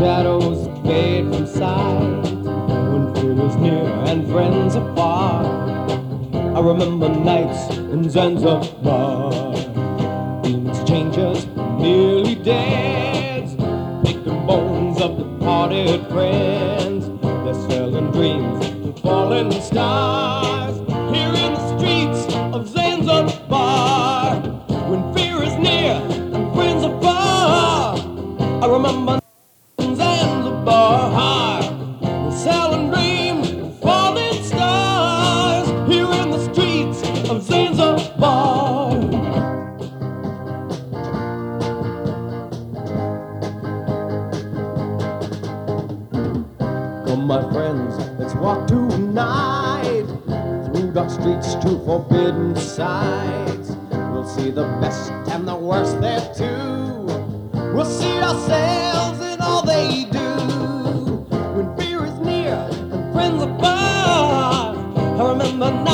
shadows fade from sight, when fear is near and friends are far. I remember nights in Zanzibar, in exchanges nearly dead, picking bones of departed friends. They're selling dreams to falling stars here in the streets of Zanzibar, when fear is near and friends are far. I remember Zanzibar, we're selling dreams to falling stars here in the streets of Zanzibar. Come, my friends, let's walk tonight through dark streets to forbidden sights. We'll see the best and the worst there too. We'll see ourselves in all they do. When fear is near and friends are far, I remember